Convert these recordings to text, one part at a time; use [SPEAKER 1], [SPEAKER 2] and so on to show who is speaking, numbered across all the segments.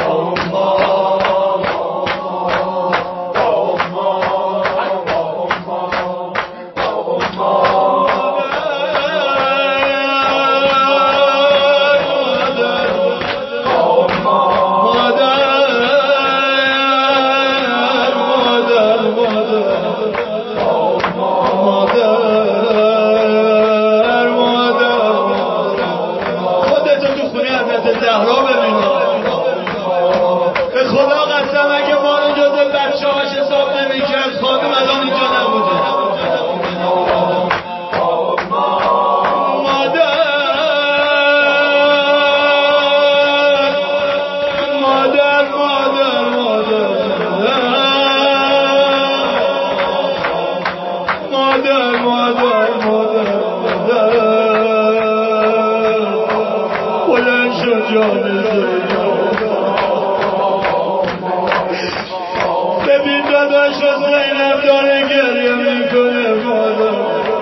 [SPEAKER 1] ببین داداش زینب داره گریه میکنه مادر،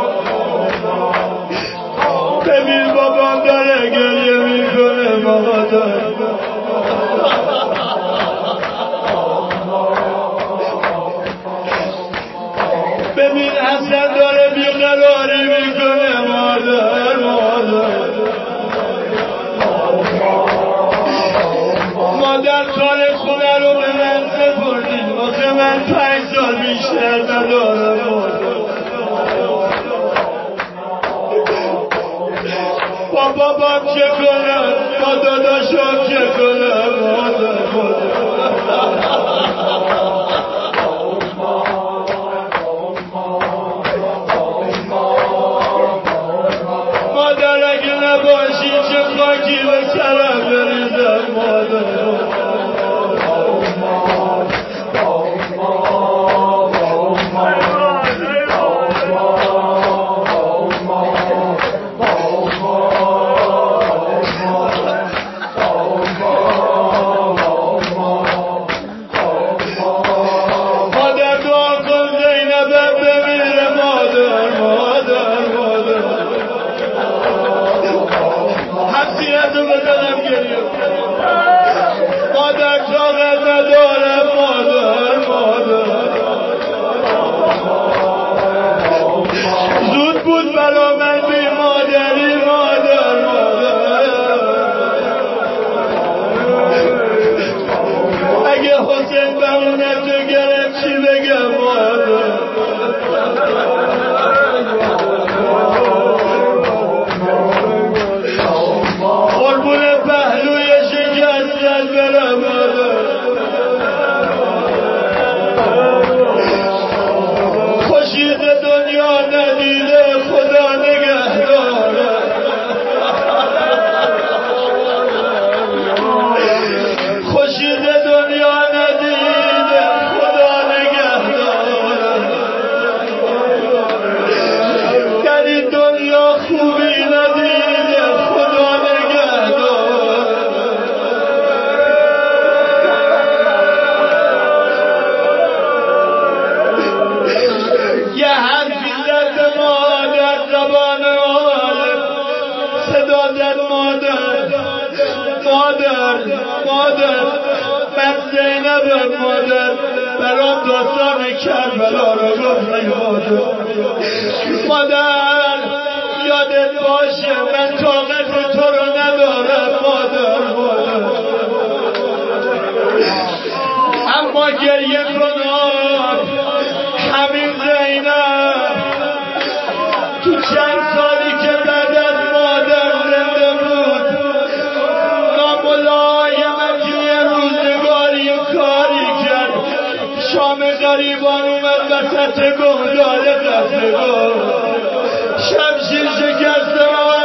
[SPEAKER 1] ببین بابام داره گریه میکنه مادر، ببین حسن داره بیقراری میکنه مادر، مادر کار خونه رو به من سپردین، آخه من 5 سال بیشتر ندارم با بابام چه کنم، با داداشم چه کنم مادر اگه نباشی چه خاکی به سرم بریزم مادر. مادر دعا کن زینبم بمیره مادر، حسیرت رو بزنم گریه مادر، طاقت ندارم مادر، زود بود برا من بی مادری مادر، اگه حسین بمونت گرفت چی بگم مادر. قربون پهلوی شکستن برم مادر، خورشید دنیا ندیده خدا نگهداره، خورشید دنیا ندیده خدا نگهداره، در این دنیا خوبی ندیده خدا نگهداره. یه حرفی زد مادر زبان عالم، صدا زد مادر من زینبم مادر، برام داستان کربلا رو گفتی مادر، یادت باشه من طاقت تو رو ندارم مادر، اما گریه کنم همین زینب تو چند سالی که بعد از مادر زنده بود ناملایمت یه روزگاری کاری کرد، شام غریبان اومد وسط گهدار قصد گفت شمشیر شکست